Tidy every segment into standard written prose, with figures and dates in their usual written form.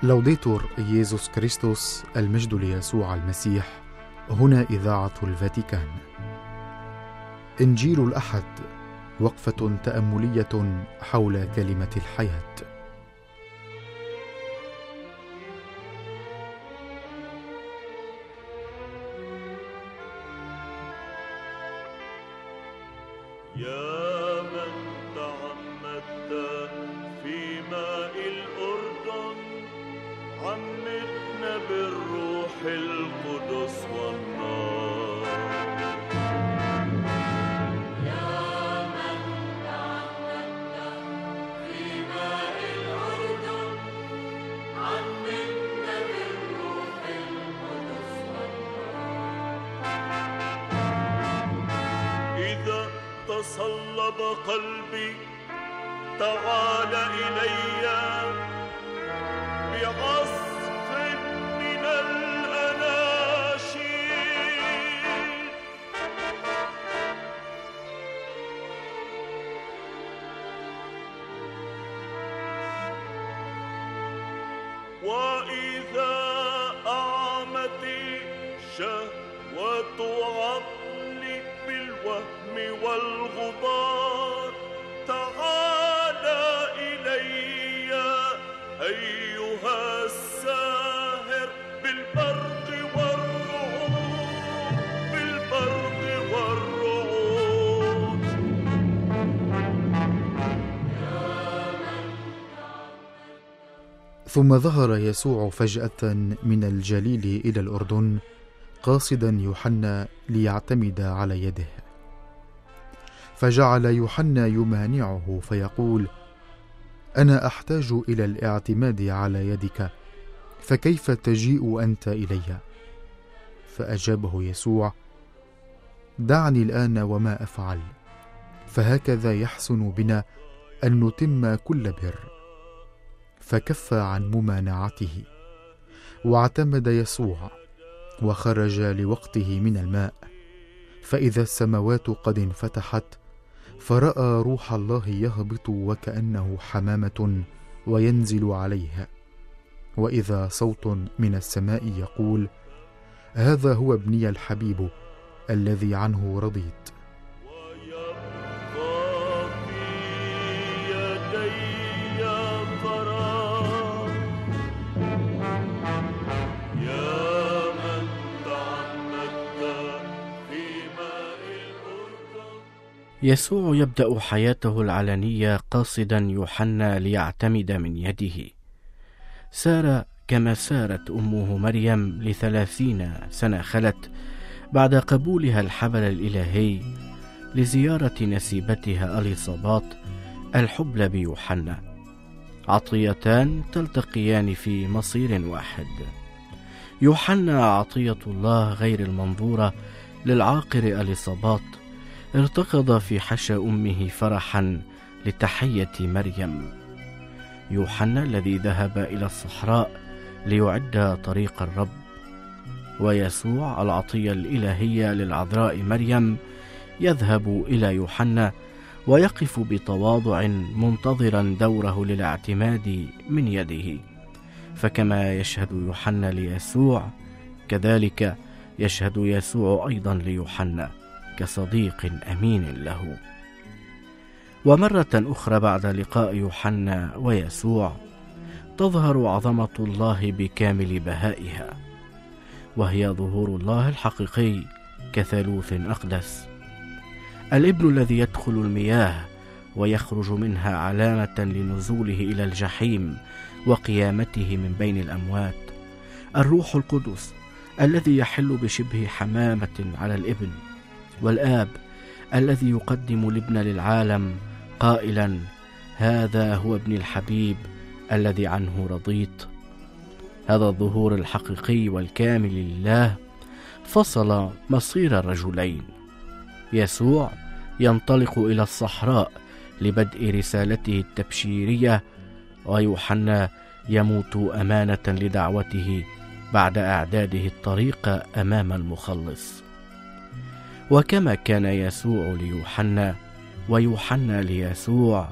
لوديتور إيسوس كريستوس، المجد ليسوع المسيح. هنا إذاعة الفاتيكان. إنجيل الأحد، وقفة تأملية حول كلمة الحياة. يا من تعمدت في ماء الأردن، عمدنا بالروح القدس والنار. يا من تعمدت في ماء الأردن، عمدنا بالروح القدس والنار. إذا تصلب قلبي تعال إلي بعصف من الأناشيد. وإذا أعمتي شهوة عقلي بالوهم والغبار، تعال إلي أيها الساهر بالبرق والرعود، بالبرق والرعود. ثم ظهر يسوع فجأة من الجليل إلى الأردن، قاصدا يوحنا ليعتمد على يده. فجعل يوحنا يمانعه فيقول: أنا أحتاج إلى الاعتماد على يدك، فكيف تجيء أنت إلي؟ فأجابه يسوع: دعني الآن وما أفعل، فهكذا يحسن بنا أن نتم كل بر. فكف عن ممانعته، واعتمد يسوع، وخرج لوقته من الماء، فإذا السماوات قد انفتحت، فرأى روح الله يهبط وكأنه حمامة وينزل عليها، وإذا صوت من السماء يقول: هذا هو ابني الحبيب الذي عنه رضيت. يسوع يبدأ حياته العلنية قاصدا يوحنا ليعتمد من يده. سار كما سارت أمه مريم ل30 سنة خلت بعد قبولها الحبل الإلهي لزيارة نسيبتها أليصابات الحبلى بيوحنا، عطيتان تلتقيان في مصير واحد. يوحنا عطية الله غير المنظورة للعاقر أليصابات، ارتقض في حشا أمه فرحا لتحية مريم. يوحنا الذي ذهب إلى الصحراء ليعد طريق الرب، ويسوع العطية الإلهية للعذراء مريم يذهب إلى يوحنا ويقف بتواضع منتظرا دوره للاعتماد من يده. فكما يشهد يوحنا ليسوع، كذلك يشهد يسوع أيضا ليوحنا كصديق أمين له. ومرة أخرى بعد لقاء يوحنا ويسوع تظهر عظمة الله بكامل بهائها، وهي ظهور الله الحقيقي كثالوث أقدس. الابن الذي يدخل المياه ويخرج منها علامة لنزوله إلى الجحيم وقيامته من بين الأموات. الروح القدس الذي يحل بشبه حمامة على الابن، والآب الذي يقدم الابن للعالم قائلا: هذا هو ابن الحبيب الذي عنه رضيت. هذا الظهور الحقيقي والكامل لله فصل مصير الرجلين. يسوع ينطلق إلى الصحراء لبدء رسالته التبشيرية، ويوحنا يموت أمانة لدعوته بعد إعداده الطريق أمام المخلص. وكما كان يسوع ليوحنا ويوحنا ليسوع،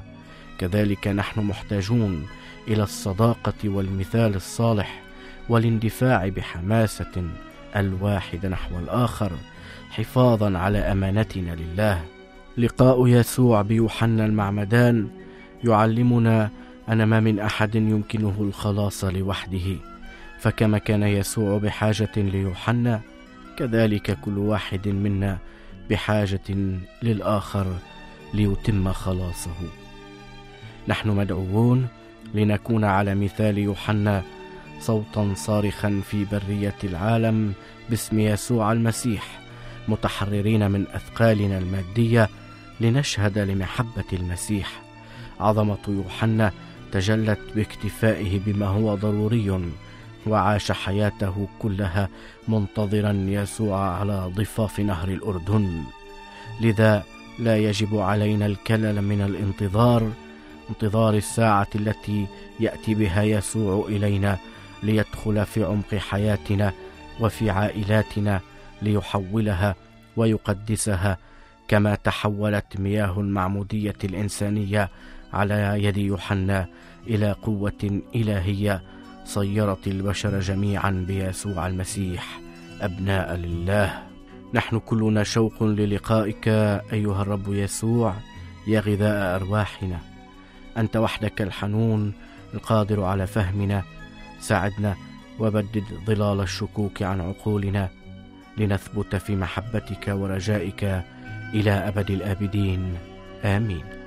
كذلك نحن محتاجون إلى الصداقة والمثال الصالح والاندفاع بحماسة الواحد نحو الآخر حفاظا على أمانتنا لله. لقاء يسوع بيوحنا المعمدان يعلمنا أن ما من أحد يمكنه الخلاص لوحده، فكما كان يسوع بحاجة ليوحنا كذلك كل واحد منا بحاجة للآخر ليتم خلاصه. نحن مدعوون لنكون على مثال يوحنا صوتا صارخا في برية العالم باسم يسوع المسيح، متحررين من أثقالنا المادية لنشهد لمحبة المسيح. عظمة يوحنا تجلت باكتفائه بما هو ضروري، وعاش حياته كلها منتظرا يسوع على ضفاف نهر الأردن. لذا لا يجب علينا الكلل من انتظار الساعة التي يأتي بها يسوع إلينا ليدخل في عمق حياتنا وفي عائلاتنا ليحولها ويقدسها، كما تحولت مياه المعمودية الإنسانية على يد يوحنا إلى قوة إلهية صيرت البشر جميعا بيسوع المسيح أبناء لله. نحن كلنا شوق للقائك أيها الرب يسوع يا غذاء أرواحنا. أنت وحدك الحنون القادر على فهمنا، ساعدنا وبدد ظلال الشكوك عن عقولنا لنثبت في محبتك ورجائك إلى أبد الآبدين. آمين.